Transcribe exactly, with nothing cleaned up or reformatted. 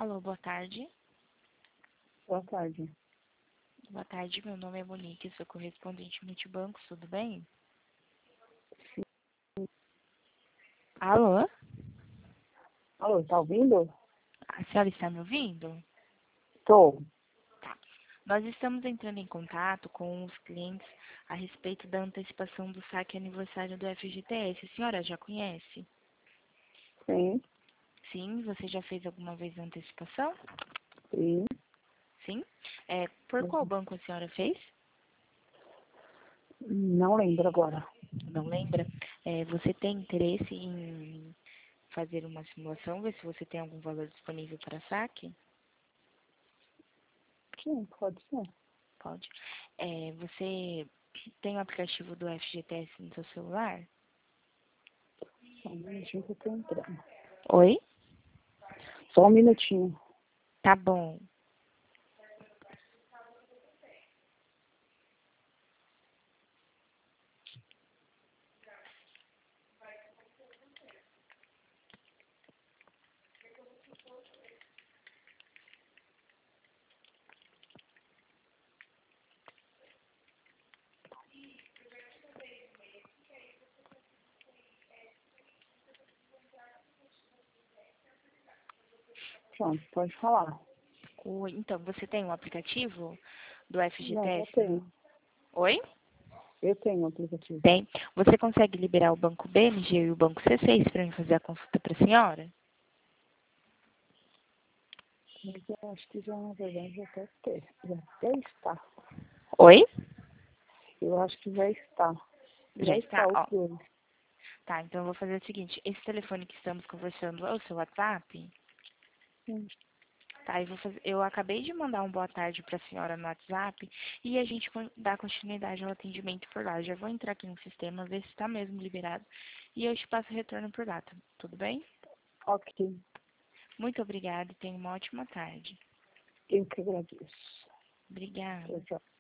Alô, boa tarde. Boa tarde. Boa tarde, meu nome é Monique, sou correspondente multibanco, tudo bem? Alô? Alô, tá ouvindo? A senhora está me ouvindo? Tô. Tá. Nós estamos entrando em contato com os clientes a respeito da antecipação do saque aniversário do F G T S. A senhora já conhece? Sim, Sim, você já fez alguma vez a antecipação? sim. Sim. É, por qual banco a senhora fez? Não lembro agora. Não lembra? É, você tem interesse em fazer uma simulação, ver se você tem algum valor disponível para saque? Sim, pode ser. Pode. É, você tem o aplicativo do F G T S no seu celular? Só um minutinho que eu tô entrando. Oi? Só um minutinho. Tá bom. Pronto, pode falar. Oi, então, você tem um aplicativo do Não, eu F G T S? No... tenho. Oi? Eu tenho o aplicativo. Tem. Você consegue liberar o banco B M G e o banco C seis para mim fazer a consulta para a senhora? Mas eu acho que já, na verdade, já até ter. Já até está. Oi? Eu acho que já está. Já Já está, está os ó. dois. Tá, então eu vou fazer o seguinte. Esse telefone que estamos conversando é o seu WhatsApp? Sim. Tá, eu, vou fazer, eu acabei de mandar um boa tarde para a senhora no WhatsApp e a gente con- dá continuidade ao atendimento por lá. Eu já vou entrar aqui no sistema, ver se está mesmo liberado e eu te passo o retorno por lá, tá- tudo bem? Ok. Muito obrigada e tenha uma ótima tarde. Eu que agradeço. Obrigada. Tchau, tchau.